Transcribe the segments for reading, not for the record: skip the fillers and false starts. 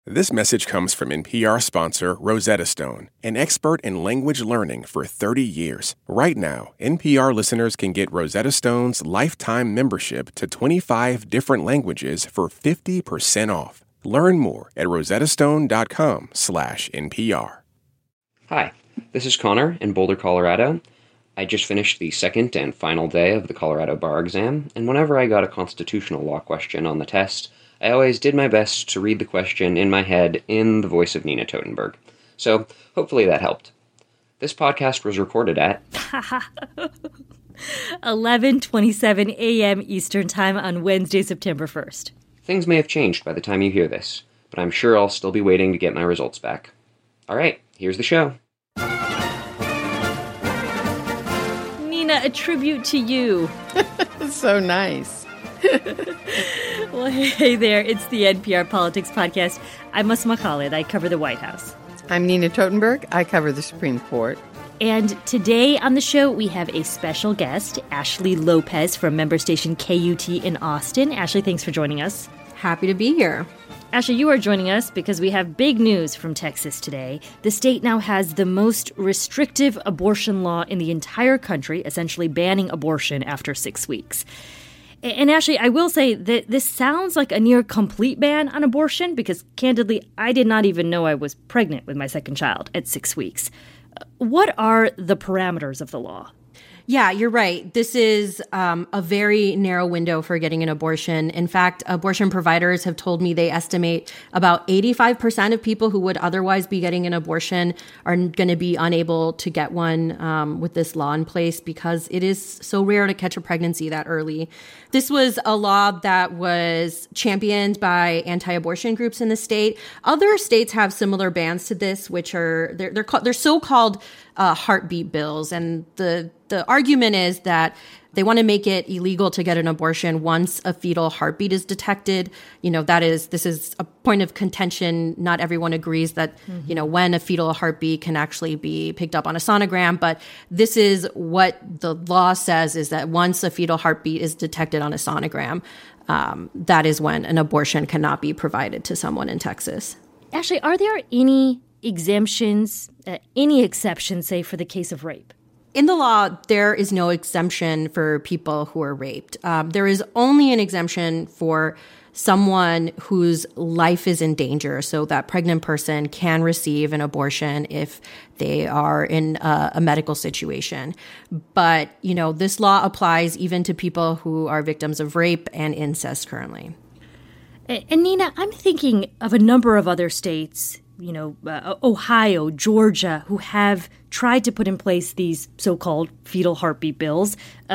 This message comes from NPR sponsor Rosetta Stone, an expert in language learning for 30 years. Right now, NPR listeners can get Rosetta Stone's lifetime membership to 25 different languages for 50% off. Learn more at rosettastone.com/NPR. Hi, this is Connor in Boulder, Colorado. I just finished the second and final day of the Colorado bar exam, and whenever I got a constitutional law question on the test, I always did my best to read the question in my head in the voice of Nina Totenberg. So, hopefully that helped. This podcast was recorded at 11:27 a.m. Eastern Time on Wednesday, September 1st. Things may have changed by the time you hear this, but I'm sure I'll still be waiting to get my results back. Alright, here's the show. Nina, a tribute to you. So nice. Well, hey there, it's the NPR Politics Podcast. I'm Asma Khalid. I cover the White House. I'm Nina Totenberg. I cover the Supreme Court. And today on the show, we have a special guest, Ashley Lopez from member station KUT in Austin. Ashley, thanks for joining us. Happy to be here. Ashley, you are joining us because we have big news from Texas today. The state now has the most restrictive abortion law in the entire country, essentially banning abortion after 6 weeks. And Ashley, I will say that this sounds like a near complete ban on abortion because, candidly, I did not even know I was pregnant with my second child at 6 weeks. What are the parameters of the law? Yeah, you're right. This is a very narrow window for getting an abortion. In fact, abortion providers have told me they estimate about 85% of people who would otherwise be getting an abortion are going to be unable to get one with this law in place because it is so rare to catch a pregnancy that early. This was a law that was championed by anti-abortion groups in the state. Other states have similar bans to this, which are they're so-called heartbeat bills, and the argument is that they want to make it illegal to get an abortion once a fetal heartbeat is detected. You know, this is a point of contention. Not everyone agrees that, when a fetal heartbeat can actually be picked up on a sonogram. But this is what the law says, is that once a fetal heartbeat is detected on a sonogram, that is when an abortion cannot be provided to someone in Texas. Ashley, are there any exemptions, any exceptions, say, for the case of rape? In the law, there is no exemption for people who are raped. There is only an exemption for someone whose life is in danger. So that pregnant person can receive an abortion if they are in a medical situation. But, this law applies even to people who are victims of rape and incest currently. And Nina, I'm thinking of a number of other states, Ohio, Georgia, who have tried to put in place these so-called fetal heartbeat bills.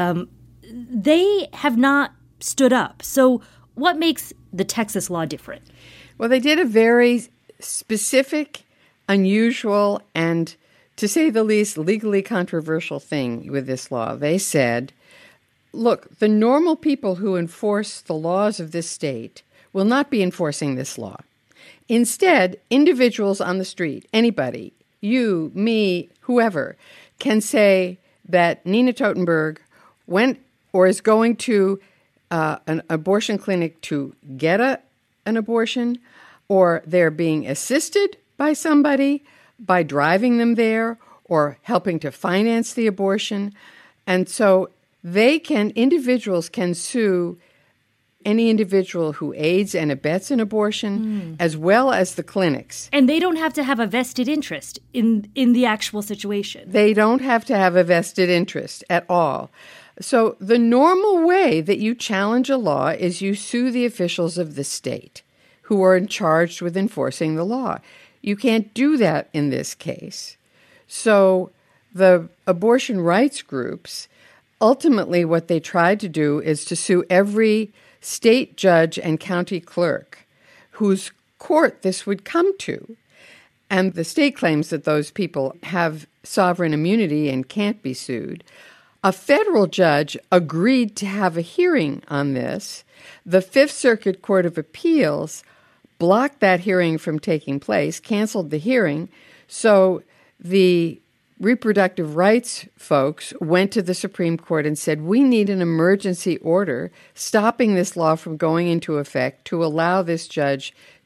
They have not stood up. So what makes the Texas law different? Well, they did a very specific, unusual, and, to say the least, legally controversial thing with this law. They said, look, the normal people who enforce the laws of this state will not be enforcing this law. Instead, individuals on the street, anybody, you, me, whoever, can say that Nina Totenberg went or is going to an abortion clinic to get an abortion, or they're being assisted by somebody by driving them there or helping to finance the abortion. And so individuals can sue any individual who aids and abets an abortion, as well as the clinics. And they don't have to have a vested interest in the actual situation. They don't have to have a vested interest at all. So the normal way that you challenge a law is you sue the officials of the state who are charged with enforcing the law. You can't do that in this case. So the abortion rights groups, ultimately what they tried to do is to sue every state judge and county clerk whose court this would come to. And the state claims that those people have sovereign immunity and can't be sued. A federal judge agreed to have a hearing on this. The Fifth Circuit Court of Appeals blocked that hearing from taking place, canceled the hearing. So the reproductive rights folks went to the Supreme Court and said, we need an emergency order stopping this law from going into effect to allow this judge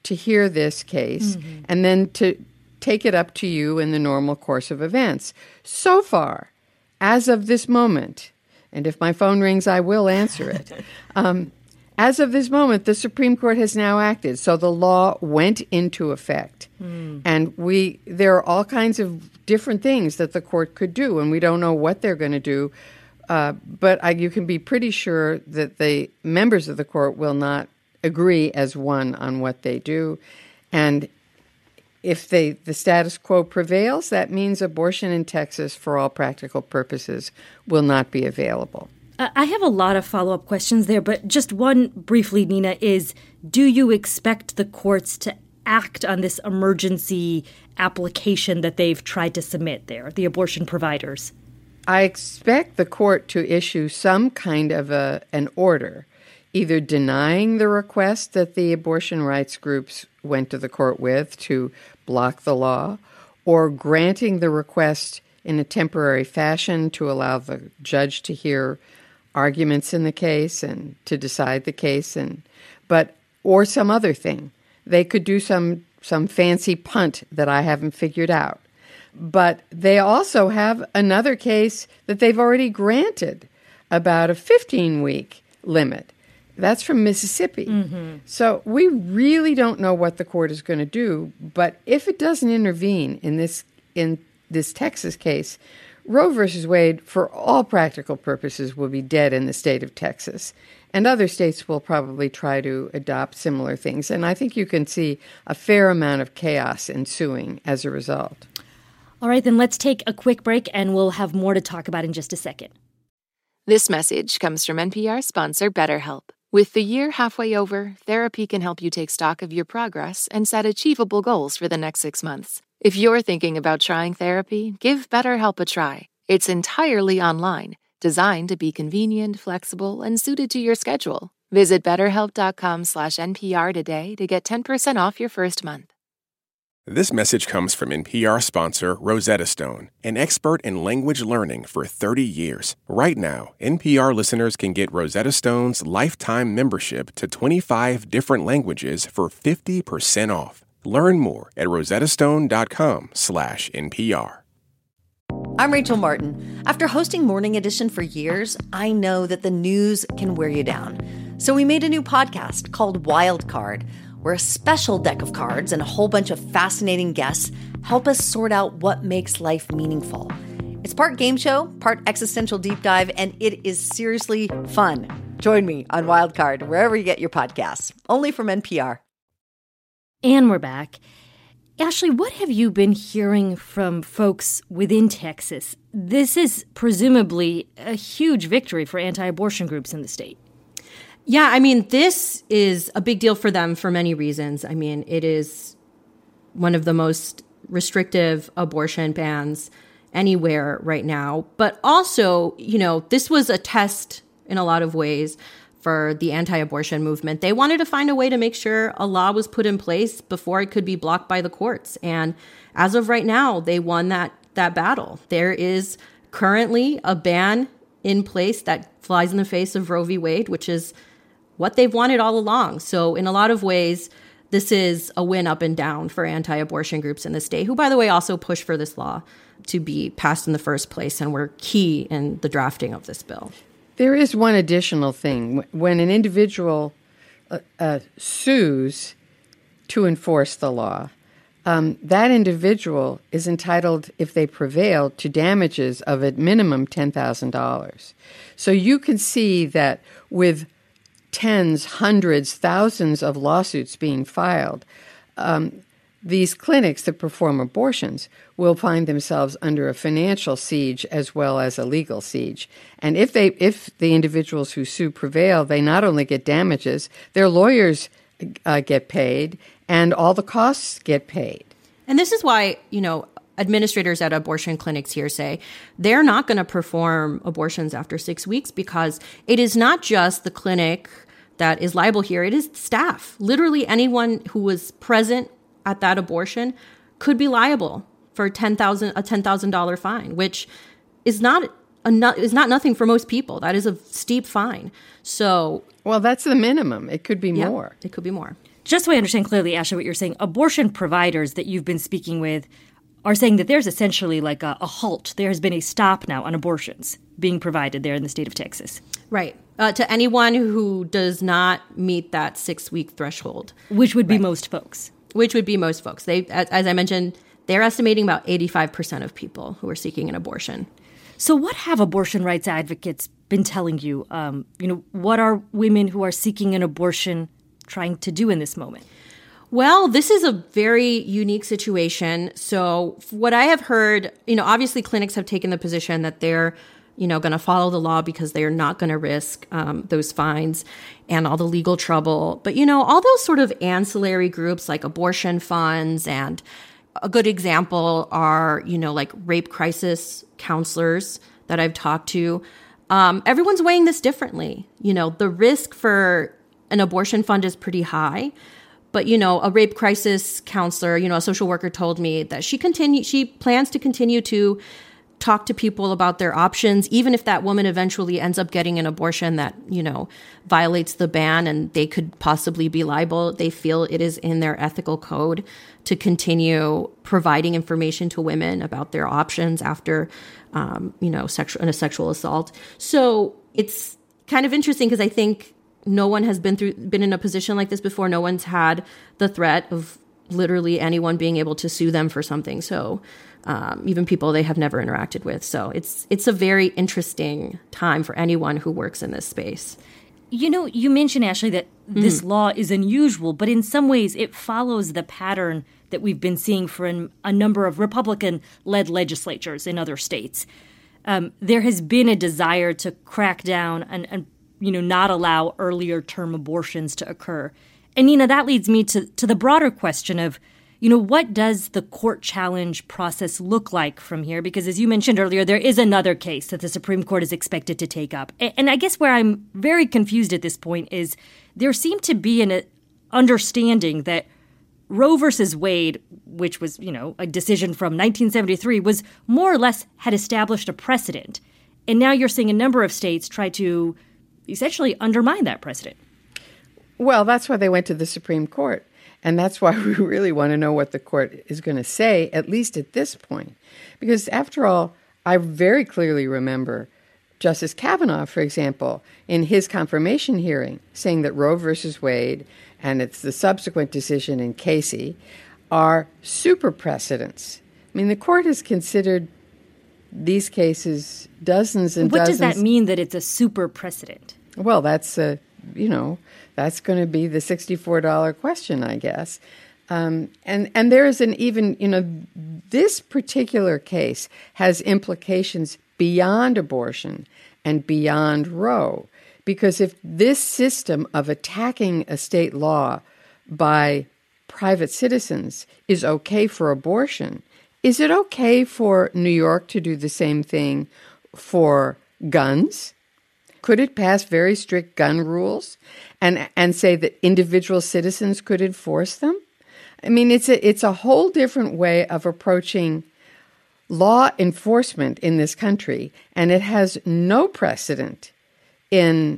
to hear this case and then to take it up to you in the normal course of events. So far, as of this moment, and if my phone rings, I will answer it. As of this moment, the Supreme Court has now acted. So the law went into effect. And there are all kinds of different things that the court could do, and we don't know what they're going to do. But you can be pretty sure that the members of the court will not agree as one on what they do. And if the status quo prevails, that means abortion in Texas, for all practical purposes, will not be available. I have a lot of follow-up questions there, but just one briefly, Nina, is do you expect the courts to act on this emergency application that they've tried to submit there, the abortion providers? I expect the court to issue some kind of an order, either denying the request that the abortion rights groups went to the court with to block the law, or granting the request in a temporary fashion to allow the judge to hear arguments in the case and to decide the case, or some other thing. They could do some fancy punt that I haven't figured out. But they also have another case that they've already granted about a 15-week limit. That's from Mississippi. So we really don't know what the court is going to do. But if it doesn't intervene in this Texas case, Roe versus Wade, for all practical purposes, will be dead in the state of Texas. And other states will probably try to adopt similar things. And I think you can see a fair amount of chaos ensuing as a result. All right, then let's take a quick break, and we'll have more to talk about in just a second. This message comes from NPR sponsor BetterHelp. With the year halfway over, therapy can help you take stock of your progress and set achievable goals for the next 6 months. If you're thinking about trying therapy, give BetterHelp a try. It's entirely online, designed to be convenient, flexible, and suited to your schedule. Visit BetterHelp.com/NPR today to get 10% off your first month. This message comes from NPR sponsor Rosetta Stone, an expert in language learning for 30 years. Right now, NPR listeners can get Rosetta Stone's lifetime membership to 25 different languages for 50% off. Learn more at rosettastone.com/NPR. I'm Rachel Martin. After hosting Morning Edition for years, I know that the news can wear you down. So we made a new podcast called Wild Card, where a special deck of cards and a whole bunch of fascinating guests help us sort out what makes life meaningful. It's part game show, part existential deep dive, and it is seriously fun. Join me on Wild Card, wherever you get your podcasts, only from NPR. And we're back. Ashley, what have you been hearing from folks within Texas? This is presumably a huge victory for anti-abortion groups in the state. Yeah, I mean, this is a big deal for them for many reasons. I mean, it is one of the most restrictive abortion bans anywhere right now. But also, this was a test in a lot of ways for the anti-abortion movement. They wanted to find a way to make sure a law was put in place before it could be blocked by the courts. And as of right now, they won that battle. There is currently a ban in place that flies in the face of Roe v. Wade, which is what they've wanted all along. So in a lot of ways, this is a win up and down for anti-abortion groups in the state, who, by the way, also pushed for this law to be passed in the first place and were key in the drafting of this bill. There is one additional thing. When an individual sues to enforce the law, that individual is entitled, if they prevail, to damages of at minimum $10,000. So you can see that with tens, hundreds, thousands of lawsuits being filed, these clinics that perform abortions will find themselves under a financial siege as well as a legal siege. And if the individuals who sue prevail, they not only get damages, their lawyers get paid, and all the costs get paid. And this is why, administrators at abortion clinics here say they're not going to perform abortions after 6 weeks, because it is not just the clinic that is liable here. It is staff. Literally anyone who was present at that abortion could be liable for a $10,000 fine, which is not nothing for most people. That is a steep fine. So, well, that's the minimum. It could be more. It could be more. just so I understand clearly, Ashley, what you're saying, abortion providers that you've been speaking with are saying that there's essentially like a halt. There has been a stop now on abortions being provided there in the state of Texas. Right. To anyone who does not meet that 6-week threshold. Which would be most folks. Which would be most folks. They, as I mentioned, they're estimating about 85% of people who are seeking an abortion. So what have abortion rights advocates been telling you? What are women who are seeking an abortion trying to do in this moment? Well, this is a very unique situation. So what I have heard, obviously clinics have taken the position that they're, going to follow the law because they are not going to risk those fines and all the legal trouble. But, all those sort of ancillary groups like abortion funds, and a good example are, like rape crisis counselors that I've talked to. Everyone's weighing this differently. The risk for an abortion fund is pretty high. But, a rape crisis counselor, a social worker told me that she plans to continue to talk to people about their options, even if that woman eventually ends up getting an abortion that, violates the ban and they could possibly be liable. They feel it is in their ethical code to continue providing information to women about their options after, a sexual assault. So it's kind of interesting because I think no one has been in a position like this before. No one's had the threat of literally anyone being able to sue them for something. So even people they have never interacted with. So it's a very interesting time for anyone who works in this space. You mentioned, Ashley, that this law is unusual, but in some ways it follows the pattern that we've been seeing for a number of Republican-led legislatures in other states. There has been a desire to crack down and not allow earlier term abortions to occur. And, that leads me to the broader question of, what does the court challenge process look like from here? Because as you mentioned earlier, there is another case that the Supreme Court is expected to take up. And I guess where I'm very confused at this point is there seemed to be an understanding that Roe versus Wade, which was, a decision from 1973, was more or less had established a precedent. And now you're seeing a number of states try to essentially undermine that precedent. Well, that's why they went to the Supreme Court. And that's why we really want to know what the court is going to say, at least at this point. Because after all, I very clearly remember Justice Kavanaugh, for example, in his confirmation hearing, saying that Roe versus Wade and it's the subsequent decision in Casey are super precedents. I mean, the court has considered these cases dozens and dozens. What does that mean that it's a super precedent? Well, that's that's going to be the $64 question, I guess. And there is an even, this particular case has implications beyond abortion and beyond Roe. Because if this system of attacking a state law by private citizens is okay for abortion, is it okay for New York to do the same thing for guns? Could it pass very strict gun rules and say that individual citizens could enforce them? I mean, it's a whole different way of approaching law enforcement in this country, and it has no precedent in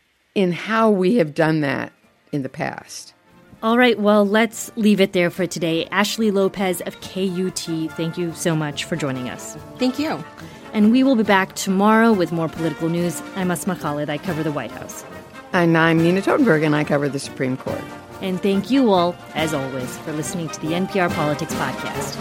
how we have done that in the past. All right, well, let's leave it there for today. Ashley Lopez of KUT, thank you so much for joining us. Thank you. And we will be back tomorrow with more political news. I'm Asma Khalid. I cover the White House. And I'm Nina Totenberg, and I cover the Supreme Court. And thank you all, as always, for listening to the NPR Politics Podcast.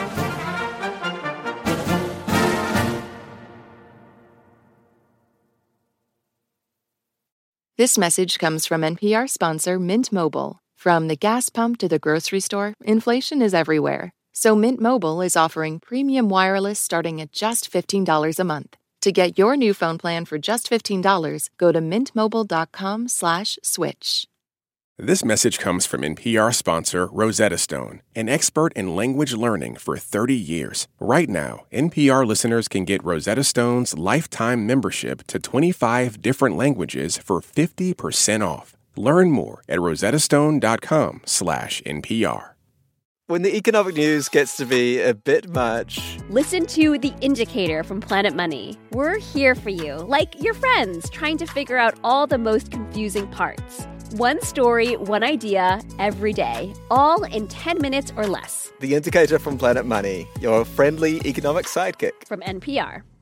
This message comes from NPR sponsor Mint Mobile. From the gas pump to the grocery store, inflation is everywhere. So Mint Mobile is offering premium wireless starting at just $15 a month. To get your new phone plan for just $15, go to mintmobile.com/switch. This message comes from NPR sponsor Rosetta Stone, an expert in language learning for 30 years. Right now, NPR listeners can get Rosetta Stone's lifetime membership to 25 different languages for 50% off. Learn more at rosettastone.com/NPR. When the economic news gets to be a bit much, listen to The Indicator from Planet Money. We're here for you, like your friends, trying to figure out all the most confusing parts. One story, one idea, every day, all in 10 minutes or less. The Indicator from Planet Money, your friendly economic sidekick. From NPR.